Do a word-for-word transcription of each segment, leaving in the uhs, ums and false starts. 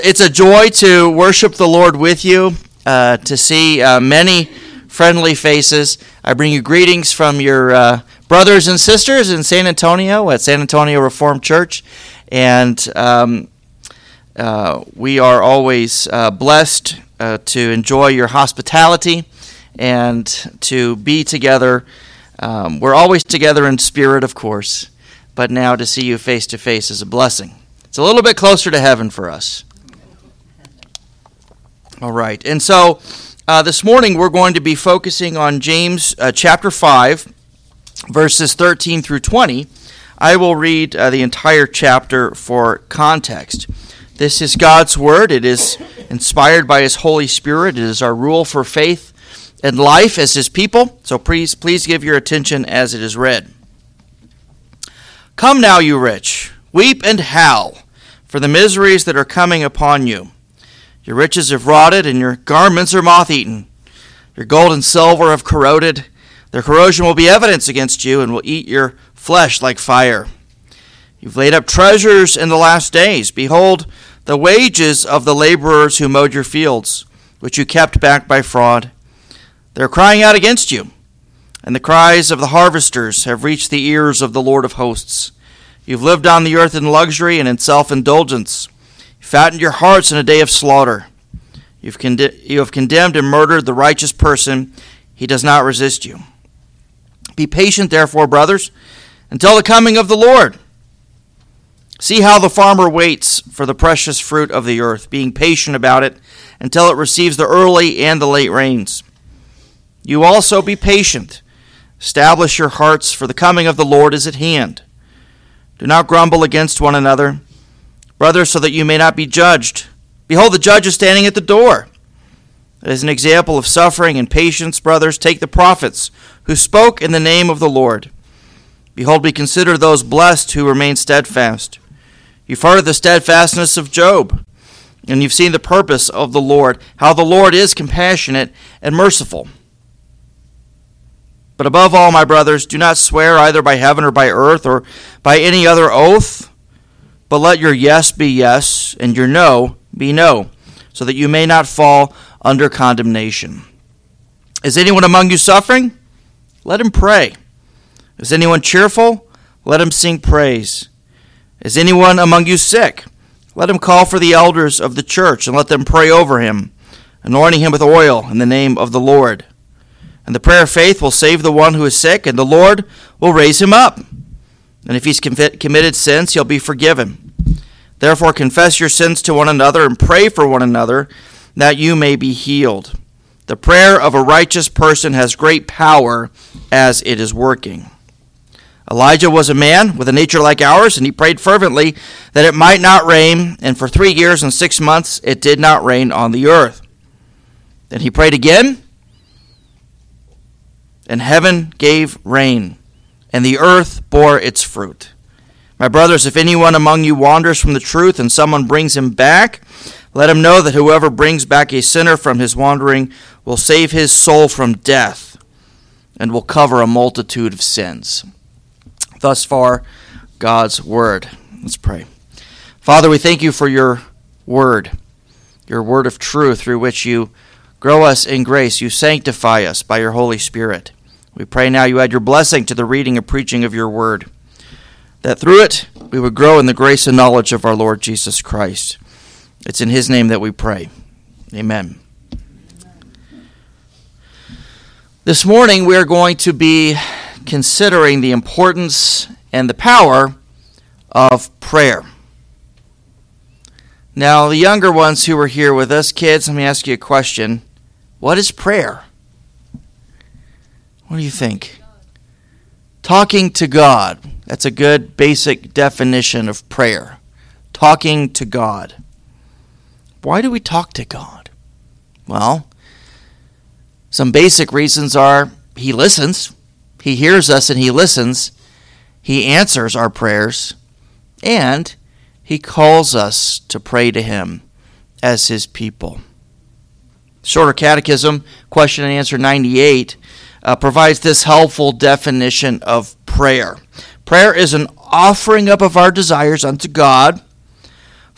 It's a joy to worship the Lord with you, uh, to see uh, many friendly faces. I bring you greetings from your uh, brothers and sisters in San Antonio at San Antonio Reformed Church, and um, uh, we are always uh, blessed uh, to enjoy your hospitality and to be together. Um, we're always together in spirit, of course, but now to see you face to face is a blessing. It's a little bit closer to heaven for us. All right, and so uh, this morning we're going to be focusing on James uh, chapter five, verses thirteen through twenty. I will read uh, the entire chapter for context. This is God's Word. It is inspired by His Holy Spirit. It is our rule for faith and life as His people, so please, please give your attention as it is read. Come now, you rich, weep and howl for the miseries that are coming upon you. Your riches have rotted, and your garments are moth-eaten. Your gold and silver have corroded. Their corrosion will be evidence against you, and will eat your flesh like fire. You've laid up treasures in the last days. Behold, the wages of the laborers who mowed your fields, which you kept back by fraud. They are crying out against you, and the cries of the harvesters have reached the ears of the Lord of hosts. You've lived on the earth in luxury and in self-indulgence. Fattened your hearts in a day of slaughter. You've con- you have condemned and murdered the righteous person. He does not resist you. Be patient, therefore, brothers, until the coming of the Lord. See how the farmer waits for the precious fruit of the earth, being patient about it until it receives the early and the late rains. You also be patient. Establish your hearts, for the coming of the Lord is at hand. Do not grumble against one another, brothers, so that you may not be judged. Behold, the judge is standing at the door. As an example of suffering and patience, brothers, take the prophets who spoke in the name of the Lord. Behold, we consider those blessed who remain steadfast. You've heard of the steadfastness of Job, and you've seen the purpose of the Lord, how the Lord is compassionate and merciful. But above all, my brothers, do not swear either by heaven or by earth or by any other oath, but let your yes be yes, and your no be no, so that you may not fall under condemnation. Is anyone among you suffering? Let him pray. Is anyone cheerful? Let him sing praise. Is anyone among you sick? Let him call for the elders of the church, and let them pray over him, anointing him with oil in the name of the Lord. And the prayer of faith will save the one who is sick, and the Lord will raise him up. And if he's committed sins, he'll be forgiven. Therefore, confess your sins to one another and pray for one another that you may be healed. The prayer of a righteous person has great power as it is working. Elijah was a man with a nature like ours, and he prayed fervently that it might not rain, and for three years and six months it did not rain on the earth. Then he prayed again, and heaven gave rain, and the earth bore its fruit. My brothers, if anyone among you wanders from the truth and someone brings him back, let him know that whoever brings back a sinner from his wandering will save his soul from death and will cover a multitude of sins. Thus far, God's word. Let's pray. Father, we thank you for your word, your word of truth through which you grow us in grace. You sanctify us by your Holy Spirit. We pray now you add your blessing to the reading and preaching of your word, that through it we would grow in the grace and knowledge of our Lord Jesus Christ. It's in his name that we pray. Amen. This morning we are going to be considering the importance and the power of prayer. Now, the younger ones who are here with us, kids, let me ask you a question. What is prayer? What do you think? Talking to God. That's a good basic definition of prayer. Talking to God. Why do we talk to God? Well, some basic reasons are he listens. He hears us and he listens. He answers our prayers. And he calls us to pray to him as his people. Shorter Catechism, question and answer ninety-eight, uh, provides this helpful definition of prayer. Prayer is an offering up of our desires unto God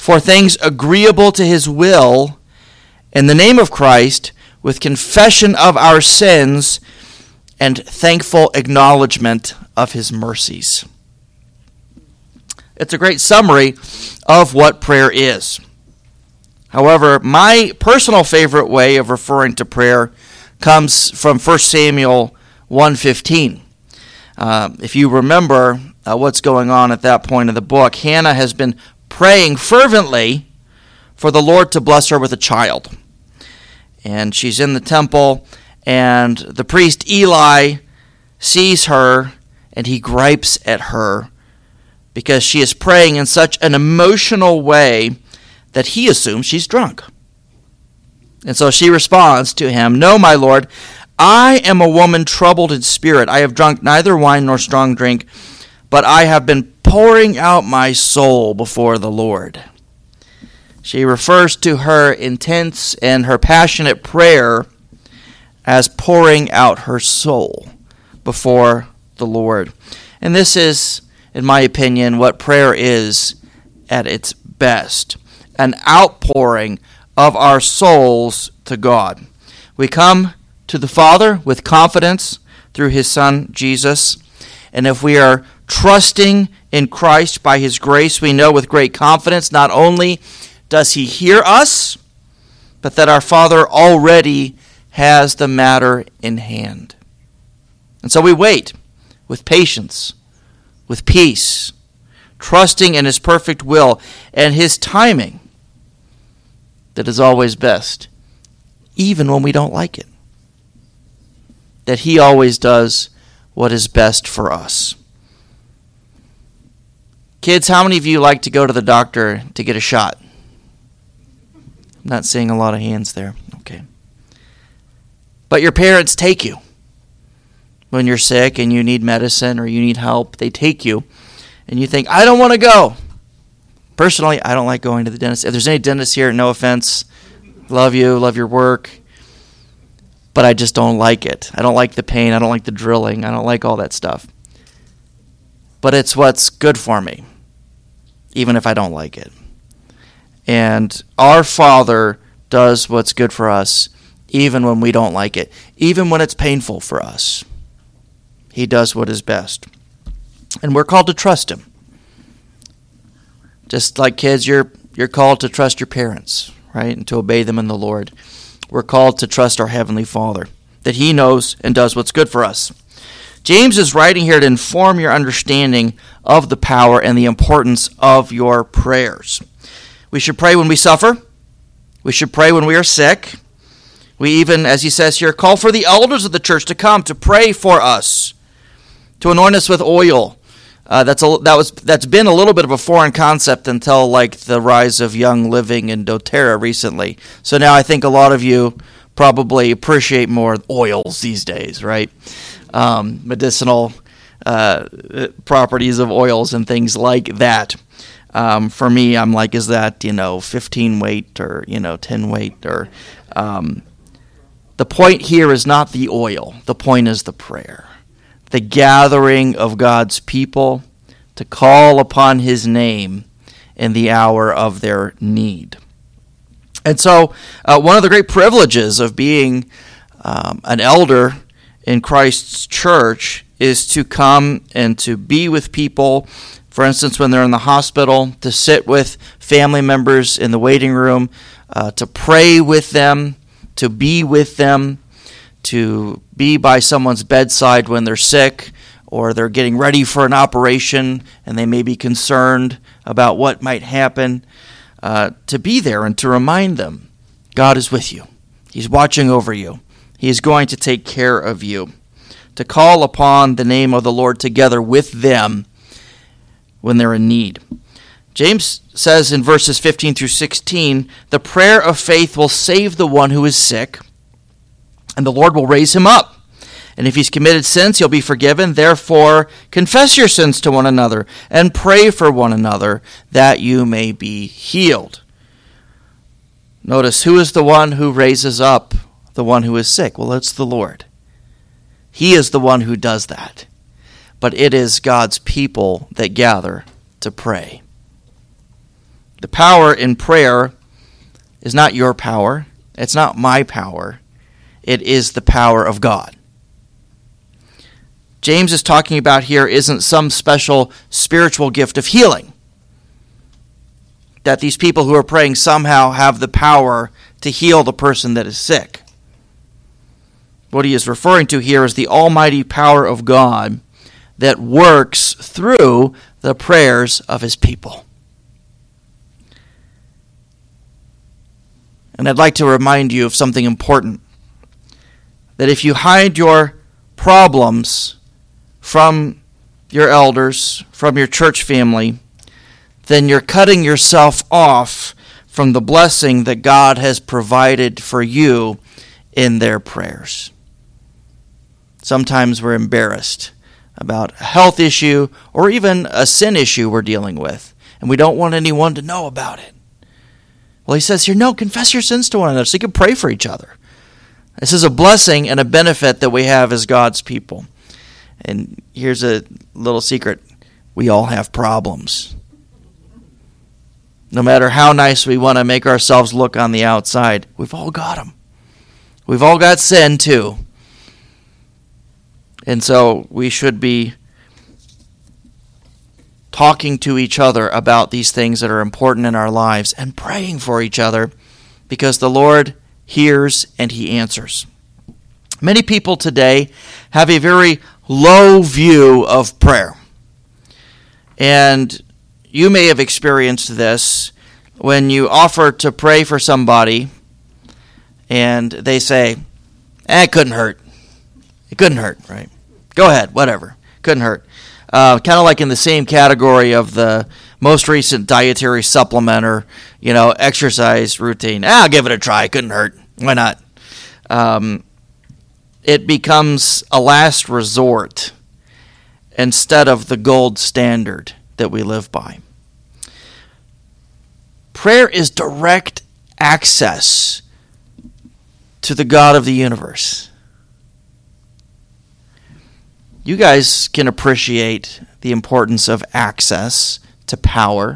for things agreeable to his will in the name of Christ, with confession of our sins and thankful acknowledgement of his mercies. It's a great summary of what prayer is. However, my personal favorite way of referring to prayer comes from First Samuel one fifteen. Uh, if you remember uh, what's going on at that point of the book, Hannah has been praying fervently for the Lord to bless her with a child. And she's in the temple, and the priest Eli sees her, and he gripes at her because she is praying in such an emotional way that he assumes she's drunk. And so she responds to him, "No, my lord, I am a woman troubled in spirit. I have drunk neither wine nor strong drink, but I have been pouring out my soul before the Lord." She refers to her intense and her passionate prayer as pouring out her soul before the Lord. And this is, in my opinion, what prayer is at its best: an outpouring of our souls to God. We come to the Father with confidence through his Son, Jesus. And if we are trusting in Christ by his grace, we know with great confidence not only does he hear us, but that our Father already has the matter in hand. And so we wait with patience, with peace, trusting in his perfect will and his timing that is always best, even when we don't like it. That he always does what is best for us. Kids, how many of you like to go to the doctor to get a shot? I'm not seeing a lot of hands there. Okay. But your parents take you. When you're sick and you need medicine or you need help, they take you. And you think, I don't want to go. Personally, I don't like going to the dentist. If there's any dentists here, no offense. Love you, love your work. But I just don't like it. I don't like the pain. I don't like the drilling. I don't like all that stuff. But it's what's good for me, even if I don't like it. And our Father does what's good for us, even when we don't like it, even when it's painful for us. He does what is best. And we're called to trust him. Just like kids, you're you're called to trust your parents, right? And to obey them in the Lord. We're called to trust our Heavenly Father, that he knows and does what's good for us. James is writing here to inform your understanding of the power and the importance of your prayers. We should pray when we suffer. We should pray when we are sick. We even, as he says here, call for the elders of the church to come to pray for us, to anoint us with oil. Uh, that's a, that was that's been a little bit of a foreign concept until like the rise of Young Living in doTERRA recently. So now I think a lot of you probably appreciate more oils these days, right? Um, medicinal uh, properties of oils and things like that. Um, for me, I'm like, is that, you know, fifteen weight or, you know, ten weight? Or um, the point here is not the oil. The point is the prayer. The gathering of God's people to call upon his name in the hour of their need. And so uh, one of the great privileges of being um, an elder in Christ's church is to come and to be with people, for instance, when they're in the hospital, to sit with family members in the waiting room, uh, to pray with them, to be with them, to be by someone's bedside when they're sick or they're getting ready for an operation and they may be concerned about what might happen, uh, to be there and to remind them, God is with you. He's watching over you. He is going to take care of you. To call upon the name of the Lord together with them when they're in need. James says in verses fifteen through sixteen, the prayer of faith will save the one who is sick, and the Lord will raise him up. And if he's committed sins, he'll be forgiven. Therefore, confess your sins to one another and pray for one another that you may be healed. Notice, who is the one who raises up the one who is sick? Well, it's the Lord. He is the one who does that. But it is God's people that gather to pray. The power in prayer is not your power. It's not my power. It is the power of God. James is talking about here isn't some special spiritual gift of healing, that these people who are praying somehow have the power to heal the person that is sick. What he is referring to here is the almighty power of God that works through the prayers of his people. And I'd like to remind you of something important, that if you hide your problems from your elders, from your church family, then you're cutting yourself off from the blessing that God has provided for you in their prayers. Sometimes we're embarrassed about a health issue or even a sin issue we're dealing with, and we don't want anyone to know about it. Well, he says here, no, confess your sins to one another so you can pray for each other. This is a blessing and a benefit that we have as God's people. And here's a little secret. We all have problems. No matter how nice we want to make ourselves look on the outside, we've all got them. We've all got sin too. And so we should be talking to each other about these things that are important in our lives and praying for each other, because the Lord hears and he answers. Many people today have a very low view of prayer. And you may have experienced this when you offer to pray for somebody and they say, eh, it couldn't hurt. It couldn't hurt, right? Go ahead, whatever. Couldn't hurt. Uh, kind of like in the same category of the most recent dietary supplement or, you know, exercise routine. Ah, I'll give it a try. It couldn't hurt. Why not? Um, it becomes a last resort instead of the gold standard that we live by. Prayer is direct access to the God of the universe. You guys can appreciate the importance of access to power.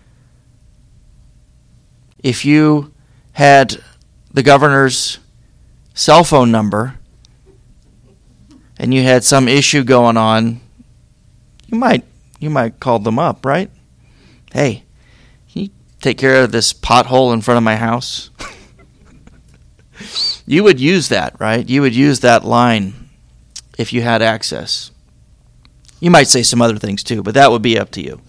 If you had the governor's cell phone number and you had some issue going on, you might you might call them up, right? Hey, can you take care of this pothole in front of my house? You would use that, right? You would use that line if you had access. You might say some other things too, but that would be up to you.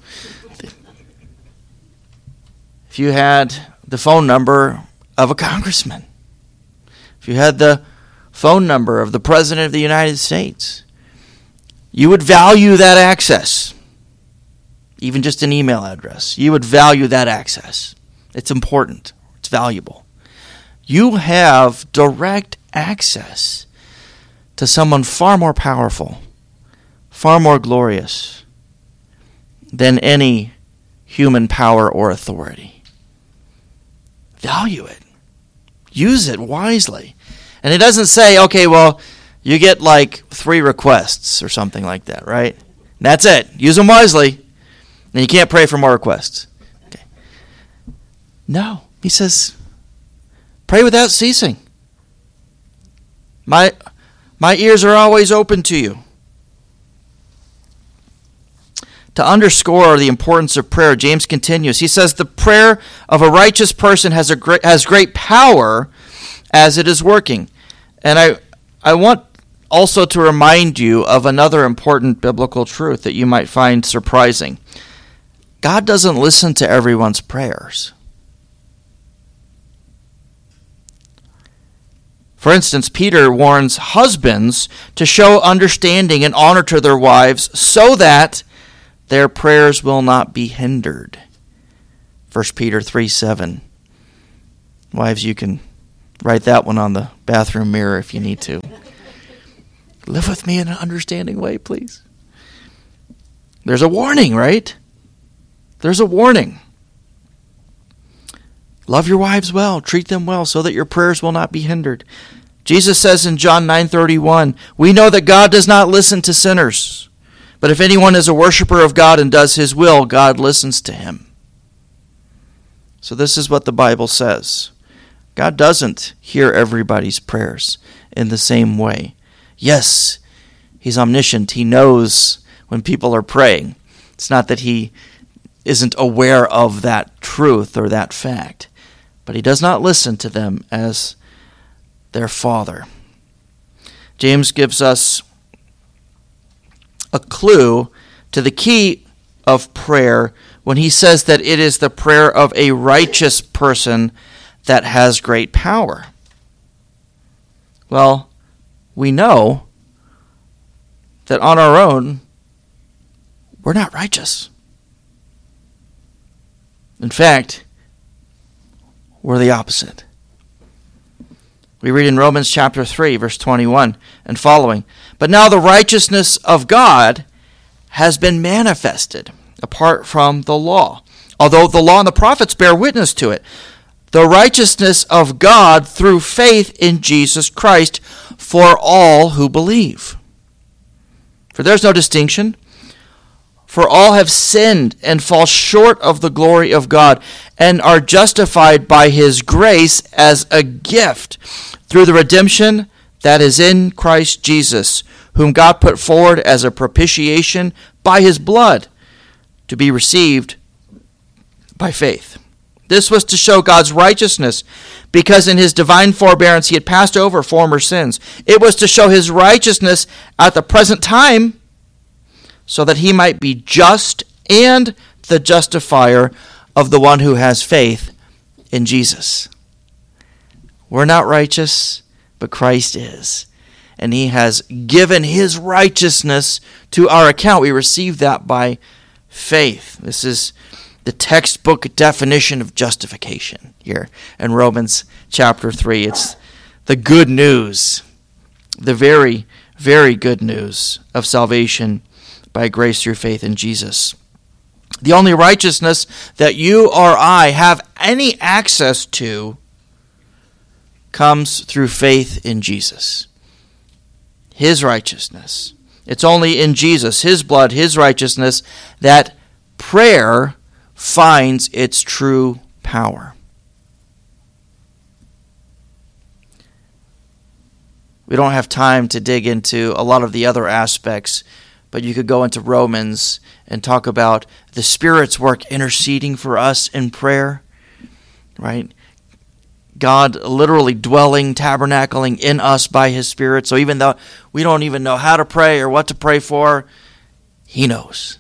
If you had the phone number of a congressman, if you had the phone number of the President of the United States, you would value that access. Even just an email address. You would value that access. It's important. It's valuable. You have direct access to someone far more powerful, far more glorious than any human power or authority. Value it. Use it wisely. And it doesn't say, okay, well, you get like three requests or something like that, right? And that's it. Use them wisely. And you can't pray for more requests. Okay. No. He says, pray without ceasing. My... My ears are always open to you. To underscore the importance of prayer, James continues. He says, the prayer of a righteous person has a great, has great power as it is working. And I, I want also to remind you of another important biblical truth that you might find surprising. God doesn't listen to everyone's prayers. For instance, Peter warns husbands to show understanding and honor to their wives so that their prayers will not be hindered. First Peter three seven. Wives, you can write that one on the bathroom mirror if you need to. Live with me in an understanding way, please. There's a warning, right? There's a warning. Love your wives well, treat them well, so that your prayers will not be hindered. Jesus says in John nine thirty-one, we know that God does not listen to sinners, but if anyone is a worshiper of God and does his will, God listens to him. So this is what the Bible says. God doesn't hear everybody's prayers in the same way. Yes, he's omniscient. He knows when people are praying. It's not that he isn't aware of that truth or that fact, but he does not listen to them as their Father. James gives us a clue to the key of prayer when he says that it is the prayer of a righteous person that has great power. Well, we know that on our own, we're not righteous. In fact, we're the opposite. We read in Romans chapter three, verse twenty-one and following, "But now the righteousness of God has been manifested apart from the law, although the law and the prophets bear witness to it. The righteousness of God through faith in Jesus Christ for all who believe. For there's no distinction. For all have sinned and fall short of the glory of God, and are justified by his grace as a gift through the redemption that is in Christ Jesus, whom God put forward as a propitiation by his blood, to be received by faith. This was to show God's righteousness, because in his divine forbearance he had passed over former sins. It was to show his righteousness at the present time, so that he might be just and the justifier of the one who has faith in Jesus." We're not righteous, but Christ is. And he has given his righteousness to our account. We receive that by faith. This is the textbook definition of justification here in Romans chapter three. It's the good news, the very, very good news of salvation by grace through faith in Jesus. The only righteousness that you or I have any access to comes through faith in Jesus. His righteousness. It's only in Jesus, his blood, his righteousness, that prayer finds its true power. We don't have time to dig into a lot of the other aspects, but you could go into Romans and talk about the Spirit's work interceding for us in prayer, right? God literally dwelling, tabernacling in us by his Spirit. So even though we don't even know how to pray or what to pray for, he knows.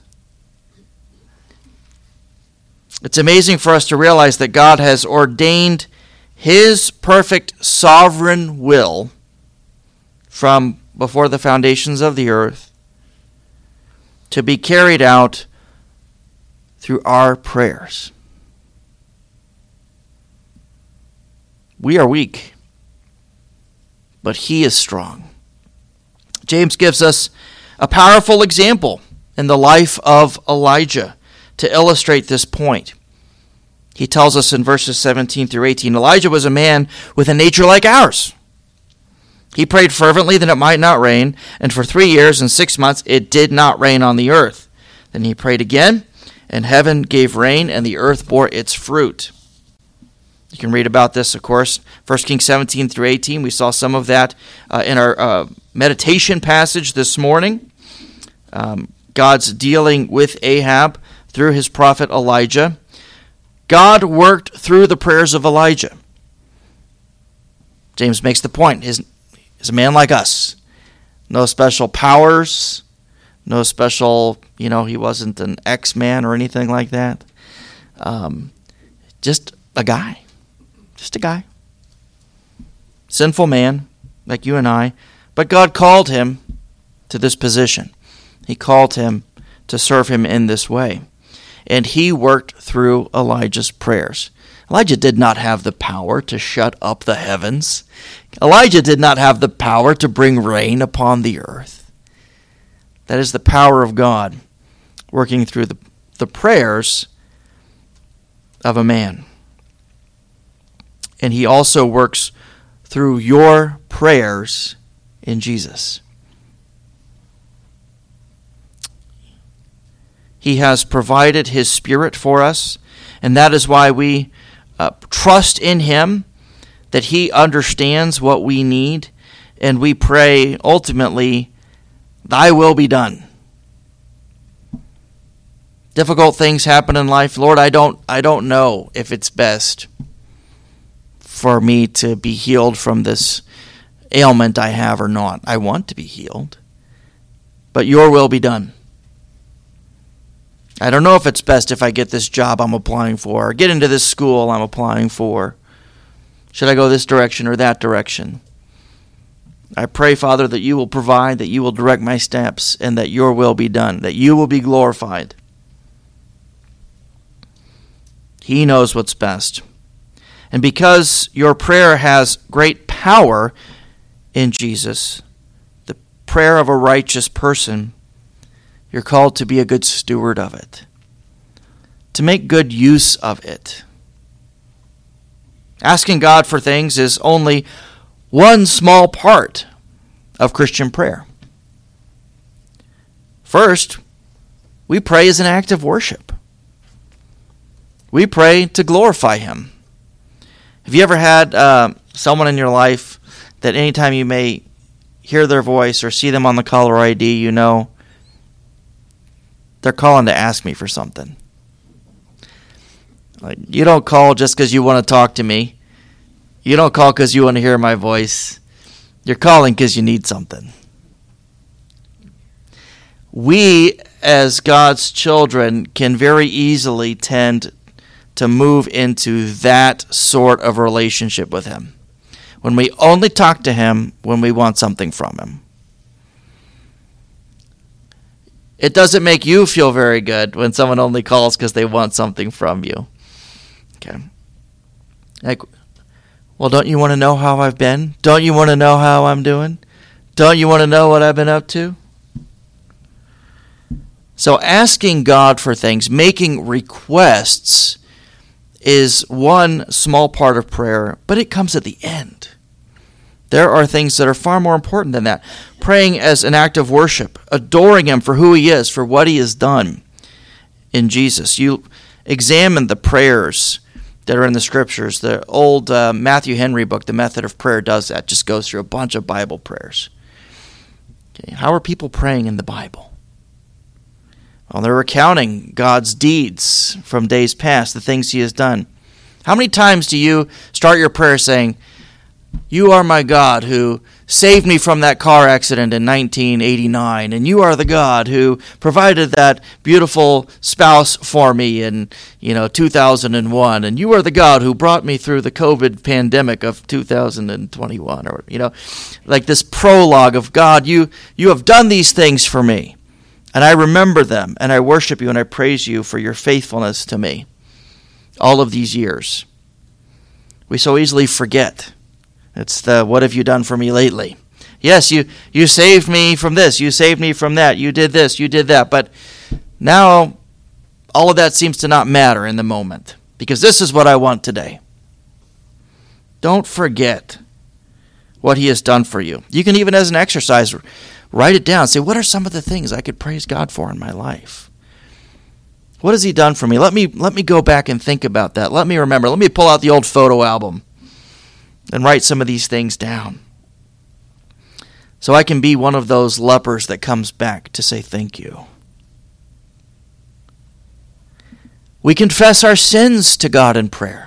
It's amazing for us to realize that God has ordained his perfect sovereign will from before the foundations of the earth to be carried out through our prayers. We are weak, but he is strong. James gives us a powerful example in the life of Elijah to illustrate this point. He tells us in verses seventeen through eighteen, Elijah was a man with a nature like ours. He prayed fervently that it might not rain, and for three years and six months it did not rain on the earth. Then he prayed again, and heaven gave rain, and the earth bore its fruit. You can read about this, of course, First Kings seventeen through eighteen. We saw some of that uh, in our uh, meditation passage this morning. Um, God's dealing with Ahab through his prophet Elijah. God worked through the prayers of Elijah. James makes the point. He's, he's a man like us. No special powers. No special, you know, he wasn't an X-man or anything like that. Um, just a guy. Just a guy. Sinful man, like you and I. But God called him to this position. He called him to serve him in this way. And he worked through Elijah's prayers. Elijah did not have the power to shut up the heavens. Elijah did not have the power to bring rain upon the earth. That is the power of God working through the, the prayers of a man. And he also works through your prayers in Jesus. He has provided his Spirit for us, and that is why we uh, trust in him, that he understands what we need, and we pray ultimately, thy will be done. Difficult things happen in life. Lord, I don't I don't know if it's best for me to be healed from this ailment I have or not. I want to be healed, but your will be done. I don't know if it's best if I get this job I'm applying for, or get into this school I'm applying for. Should I go this direction or that direction? I pray, Father, that you will provide, that you will direct my steps, and that your will be done, that you will be glorified. He knows what's best. And because your prayer has great power in Jesus, the prayer of a righteous person, you're called to be a good steward of it, to make good use of it. Asking God for things is only one small part of Christian prayer. First, we pray as an act of worship. We pray to glorify him. Have you ever had uh, someone in your life that anytime you may hear their voice or see them on the caller I D, you know they're calling to ask me for something? Like, you don't call just because you want to talk to me. You don't call because you want to hear my voice. You're calling because you need something. We, as God's children, can very easily tend to move into that sort of relationship with him, when we only talk to him when we want something from him. It doesn't make you feel very good when someone only calls because they want something from you. Okay. Like, well, don't you want to know how I've been? Don't you want to know how I'm doing? Don't you want to know what I've been up to? So asking God for things, making requests, is one small part of prayer, but it comes at the end. There are things that are far more important than that. Praying as an act of worship, adoring him for who he is, for what he has done in Jesus. You examine the prayers that are in the scriptures. The old uh, Matthew Henry book, The Method of Prayer, does that. Just goes through a bunch of Bible prayers. Okay, how are people praying in the Bible? Well, they're recounting God's deeds from days past, the things he has done. How many times do you start your prayer saying, you are my God who saved me from that car accident in nineteen eighty-nine, and you are the God who provided that beautiful spouse for me in, you know, two thousand one, and you are the God who brought me through the COVID pandemic of two thousand twenty-one, or, you know, like this prologue of God, you you have done these things for me, and I remember them, and I worship you, and I praise you for your faithfulness to me all of these years. We so easily forget. It's the, what have you done for me lately? Yes, you, you saved me from this. You saved me from that. You did this. You did that. But now all of that seems to not matter in the moment, because this is what I want today. Don't forget what he has done for you. You can even, as an exercise, write it down. Say, what are some of the things I could praise God for in my life? What has he done for me? Let me, let me go back and think about that. Let me remember. Let me pull out the old photo album and write some of these things down, so I can be one of those lepers that comes back to say thank you. We confess our sins to God in prayer.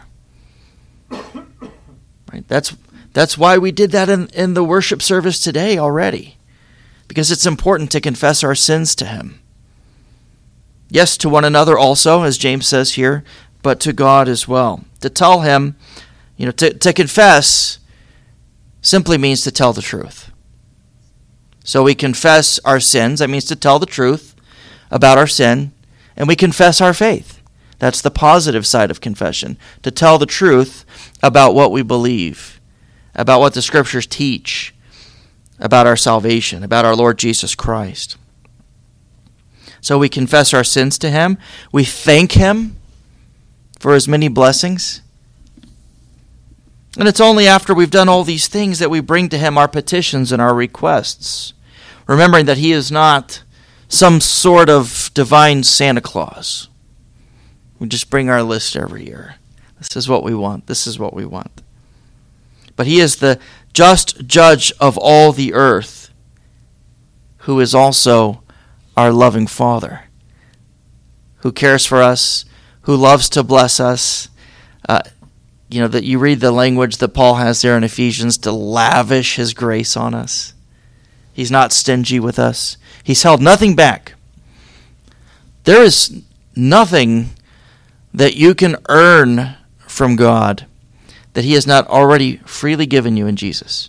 Right? That's that's why we did that in, in the worship service today already, because it's important to confess our sins to him. Yes, to one another also, as James says here, but to God as well. To tell him, You know, to, to confess simply means to tell the truth. So we confess our sins. That means to tell the truth about our sin. And we confess our faith. That's the positive side of confession. To tell the truth about what we believe, about what the scriptures teach, about our salvation, about our Lord Jesus Christ. So we confess our sins to him. We thank him for his many blessings. And it's only after we've done all these things that we bring to him our petitions and our requests, remembering that he is not some sort of divine Santa Claus. We just bring our list every year. This is what we want. This is what we want. But he is the just judge of all the earth, who is also our loving Father, who cares for us, who loves to bless us. Uh, you know, that you read the language that Paul has there in Ephesians, to lavish his grace on us. He's not stingy with us. He's held nothing back. There is nothing that you can earn from God that he has not already freely given you in Jesus.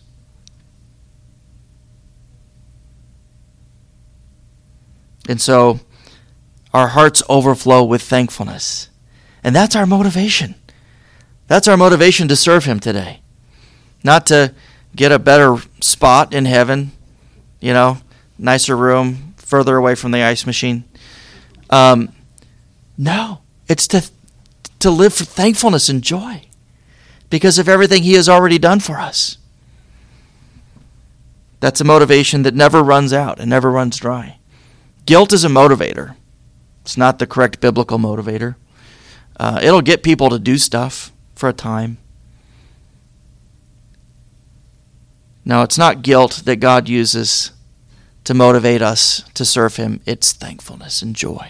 And so our hearts overflow with thankfulness. And that's our motivation. That's our motivation to serve him today. Not to get a better spot in heaven, you know, nicer room, further away from the ice machine. Um, no, it's to to live for thankfulness and joy because of everything he has already done for us. That's a motivation that never runs out and never runs dry. Guilt is a motivator. It's not the correct biblical motivator. Uh, it'll get people to do stuff for a time. No, it's not guilt that God uses to motivate us to serve him. It's thankfulness and joy.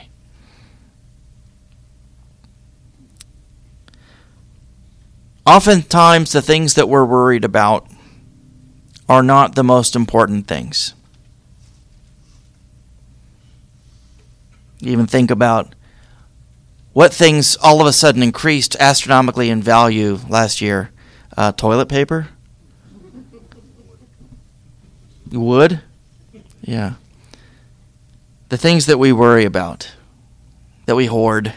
Oftentimes, the things that we're worried about are not the most important things. You even think about what things all of a sudden increased astronomically in value last year. Uh, toilet paper? Wood? Yeah. The things that we worry about, that we hoard.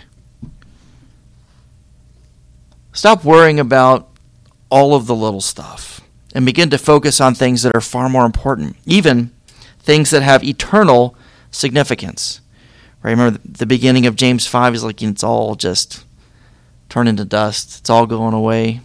Stop worrying about all of the little stuff and begin to focus on things that are far more important, even things that have eternal significance. Right? Remember the beginning of James five is like it's all just turned into dust. It's all going away.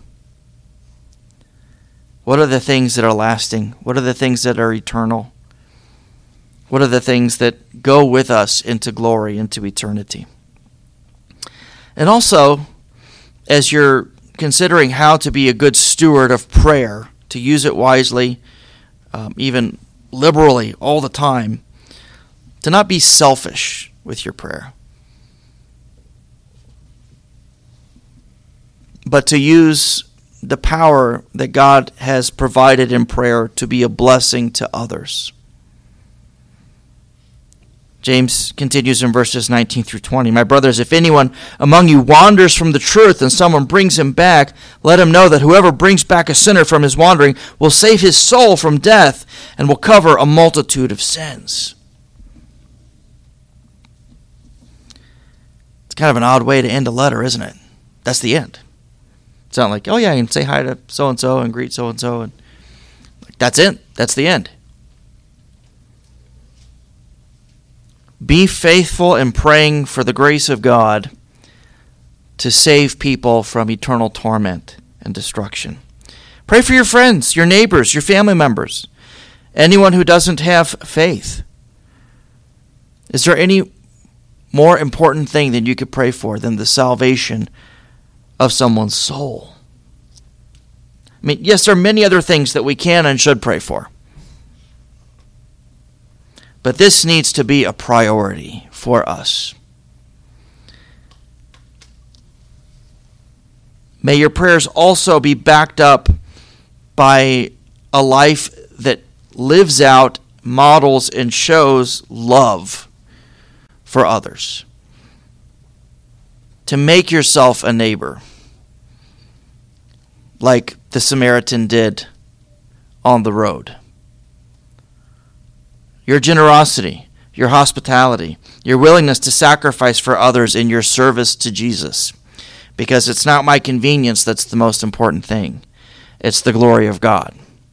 What are the things that are lasting? What are the things that are eternal? What are the things that go with us into glory, into eternity? And also, as you're considering how to be a good steward of prayer, to use it wisely, um, even liberally all the time, to not be selfish with your prayer, but to use the power that God has provided in prayer to be a blessing to others. James continues in verses nineteen through twenty. My brothers, if anyone among you wanders from the truth and someone brings him back, let him know that whoever brings back a sinner from his wandering will save his soul from death and will cover a multitude of sins. It's kind of an odd way to end a letter, isn't it? That's the end. It's not like, oh yeah, I can say hi to so-and-so and greet so-and-so. and That's it. That's the end. Be faithful in praying for the grace of God to save people from eternal torment and destruction. Pray for your friends, your neighbors, your family members, anyone who doesn't have faith. Is there any more important thing that you could pray for than the salvation of someone's soul? I mean, yes, there are many other things that we can and should pray for. But this needs to be a priority for us. May your prayers also be backed up by a life that lives out, models, and shows love for others. To make yourself a neighbor, like the Samaritan did on the road. Your generosity, your hospitality, your willingness to sacrifice for others in your service to Jesus. Because it's not my convenience that's the most important thing. It's the glory of God.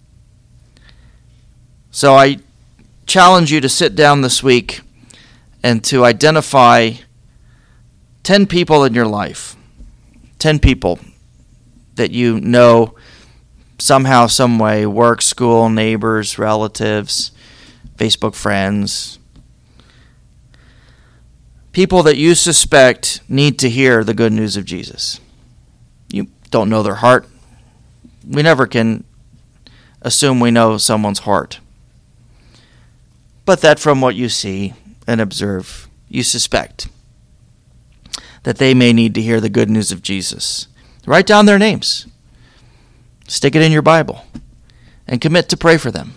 So I challenge you to sit down this week and to identify ten people in your life. ten people that you know somehow, some way, work, school, neighbors, relatives, Facebook friends, people that you suspect need to hear the good news of Jesus. You don't know their heart. We never can assume we know someone's heart. But that from what you see and observe, you suspect that they may need to hear the good news of Jesus. Write down their names. Stick it in your Bible. And commit to pray for them.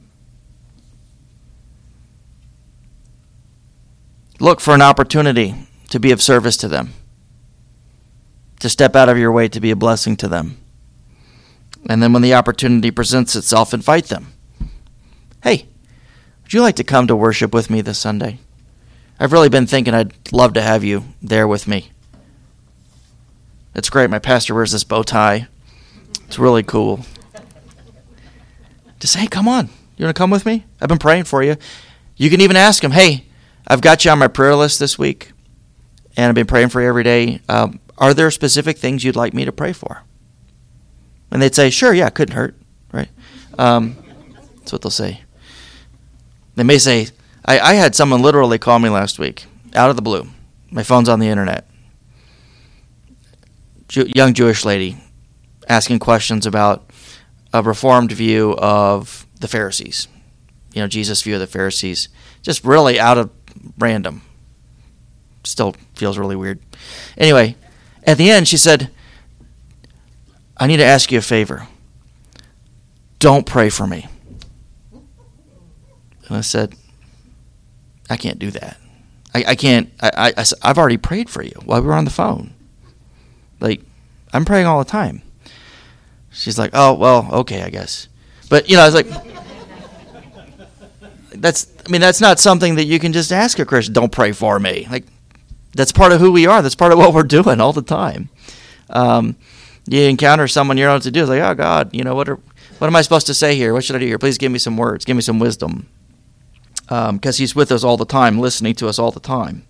Look for an opportunity to be of service to them. To step out of your way to be a blessing to them. And then when the opportunity presents itself, invite them. Hey, would you like to come to worship with me this Sunday? I've really been thinking I'd love to have you there with me. It's great. My pastor wears this bow tie. It's really cool. Just say, hey, come on. You want to come with me? I've been praying for you. You can even ask him, hey, I've got you on my prayer list this week, and I've been praying for you every day. Um, are there specific things you'd like me to pray for? And they'd say, sure, yeah, it couldn't hurt, right? Um, that's what they'll say. They may say, I, I had someone literally call me last week, out of the blue. My phone's on the internet. Jew, young Jewish lady asking questions about a Reformed view of the Pharisees. You know, Jesus' view of the Pharisees. Just really out of random. Still feels really weird. Anyway, at the end she said, I need to ask you a favor. Don't pray for me. And I said, I can't do that. I, I can't, I, I, I've already prayed for you while we were on the phone. Like, I'm praying all the time. She's like, oh, well, okay, I guess. But, you know, I was like, that's, I mean, that's not something that you can just ask a Christian, don't pray for me. Like, that's part of who we are. That's part of what we're doing all the time. Um, you encounter someone, you don't know what to do. It's like, oh, God, you know, what are, what am I supposed to say here? What should I do here? Please give me some words. Give me some wisdom. Because um, he's with us all the time, listening to us all the time.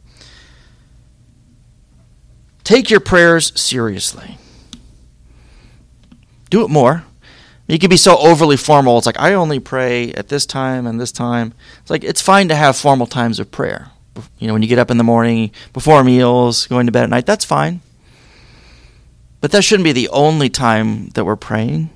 Take your prayers seriously. Do it more. You can be so overly formal. It's like, I only pray at this time and this time. It's like, it's fine to have formal times of prayer. You know, when you get up in the morning, before meals, going to bed at night, that's fine. But that shouldn't be the only time that we're praying.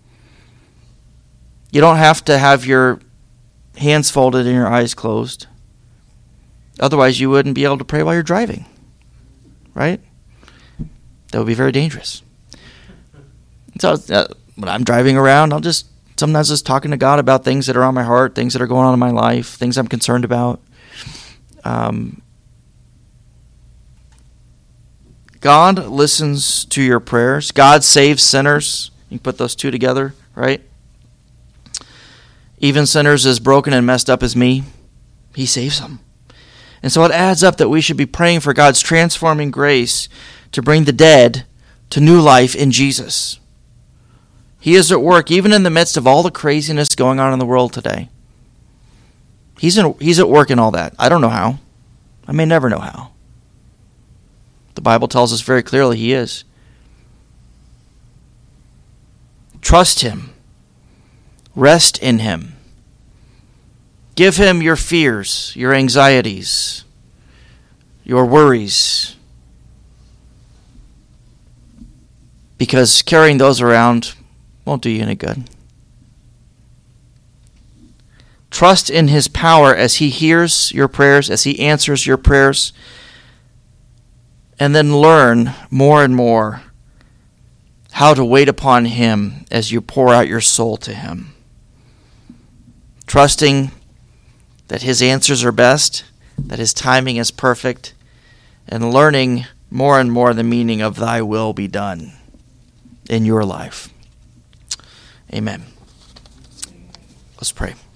You don't have to have your hands folded and your eyes closed. Otherwise, you wouldn't be able to pray while you're driving. Right? That would be very dangerous. So uh, when I'm driving around, I'll just sometimes just talking to God about things that are on my heart, things that are going on in my life, things I'm concerned about. Um, God listens to your prayers. God saves sinners. You can put those two together, right? Even sinners as broken and messed up as me, he saves them. And so it adds up that we should be praying for God's transforming grace to bring the dead to new life in Jesus. He is at work even in the midst of all the craziness going on in the world today. He's in, he's at work in all that. I don't know how. I may never know how. The Bible tells us very clearly he is. Trust him. Rest in him. Give him your fears, your anxieties, your worries. Because carrying those around won't do you any good. Trust in his power as he hears your prayers, as he answers your prayers. And then learn more and more how to wait upon him as you pour out your soul to him. Trusting that his answers are best, that his timing is perfect, and learning more and more the meaning of thy will be done in your life. Amen. Let's pray.